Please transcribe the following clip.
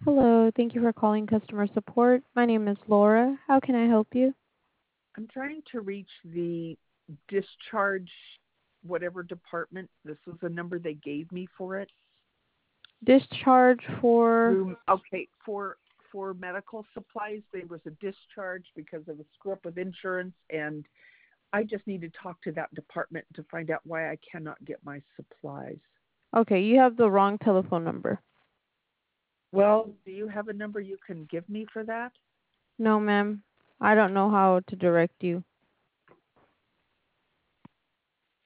Hello, thank you for calling customer support. My name is Laura. How can I help you? I'm trying to reach the discharge, whatever department. This was the number they gave me for it. Discharge for... Okay, for medical supplies, there was a discharge because of a screw up with insurance, and I just need to talk to that department to find out why I cannot get my supplies. Okay, you have the wrong telephone number. Well, do you have a number you can give me for that? No, ma'am. I don't know how to direct you.